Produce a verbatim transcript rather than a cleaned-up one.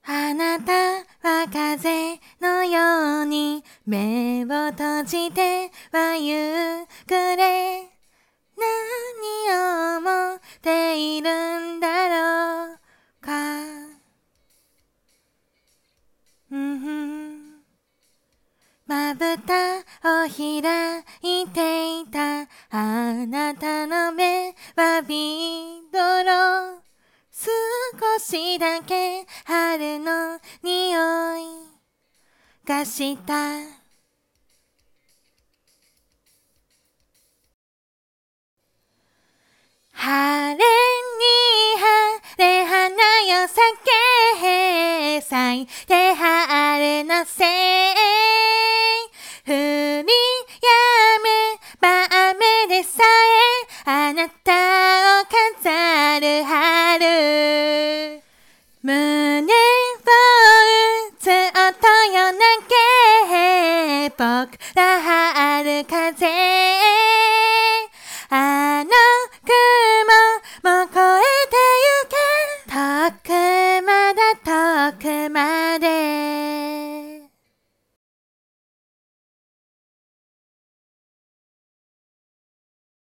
あなたは風のように目を閉じてはゆくれ。何を思っているんだろうか。うんふん。まぶたを開いていたあなたの目はビドロ。少しだけ春の匂いがした。晴れに晴れ花よ咲け咲いて春のせい。降りやめば雨でさえあなたを飾る春。胸を打つ音よなけ僕ら春風。あの雲も越えてゆけ。遠くまだ遠くまで